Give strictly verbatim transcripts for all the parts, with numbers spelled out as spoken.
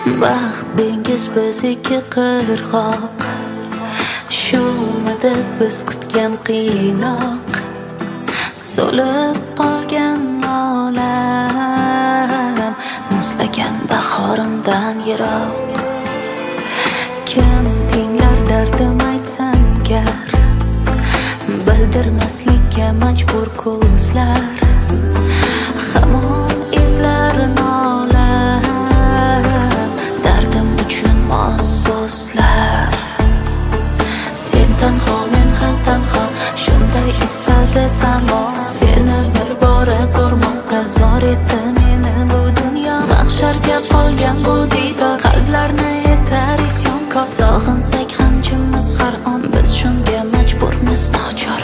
Baxt dengiz biz ikki qirg'oq, shumidi biz kutgan qiynoq, so'lib qolgan olam, muzlagan bahorimdan yiroq. Kim tinglar dardim aytsam gar, bildirmaslikka majbur ko'zlar, hamon izlar nolam, dardim uchun mos so'zlar. Sen tanho, men ham tanho, shunday istadi samo. Seni bir bora ko'rmoqqa zor etdi meni bu dunyo. Mahsharga qolgan bu diydor, qalblarni yetar isyonkor. Sog'insak ham jimmiz har on, biz shunga majburmiz nochor.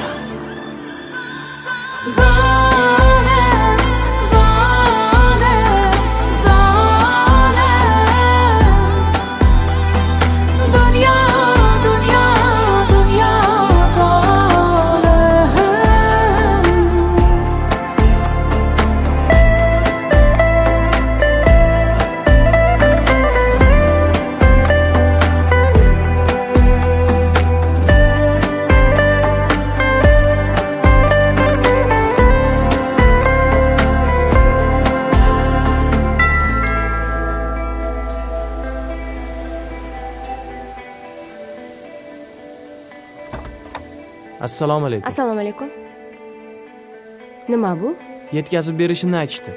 Zolim, zolim, zolim. Dunyo, dunyo, dunyo zolim. Assalomu alaykum. Assalomu alaykum. Nima bu? Yetkazib berishimni aytishdi.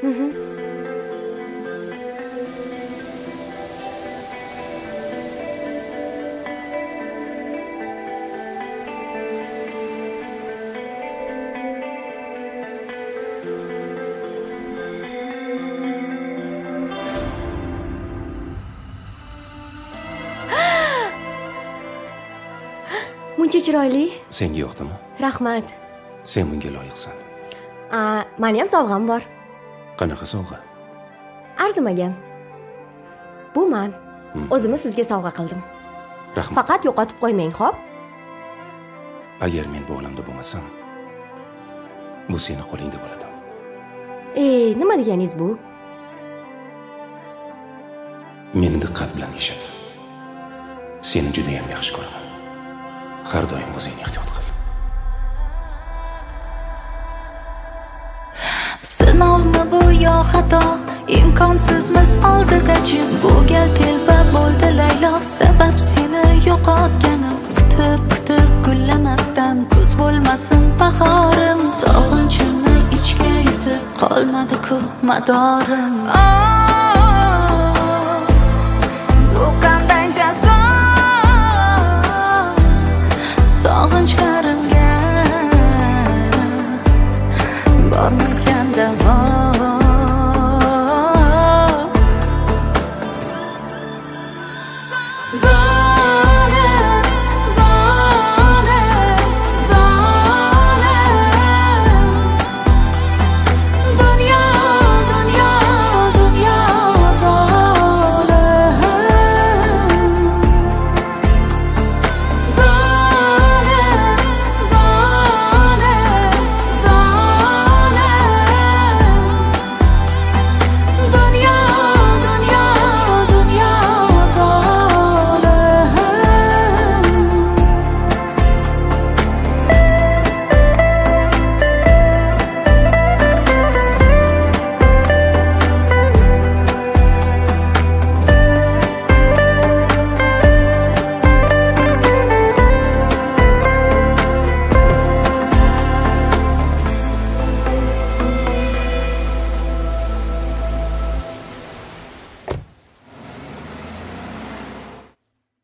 Muncha chiroyli. Senga yoqdimi? Rahmat. Sen bunga loyiqsan. A, meni ham sovg'am bor. Qanaqa sovg'a? Arzimagan. Bu men. O'zimni sizga sovg'a qildim. Rahmat. Faqat yo'qotib qo'ymang, xo'p? Agar men bu olamda bo'lmasam, bu seni qo'lingda bo'ladi. Ey, nima deganingiz bu? Meni diqqat bilan eshit. Seni juda ham yaxshi ko'raman. Har doim o'zingni ehtiyot qil. Sinovmi bu yo xato, imkonsizmiz oldida jim. Bu gal telba bo'ldi Laylo, sabab seni yo'qotganim. Kutib kutib gullamasdan kuz bo'lmasin bahorim. Sog'inchimni ichga yutib qolmadi-ku madorim.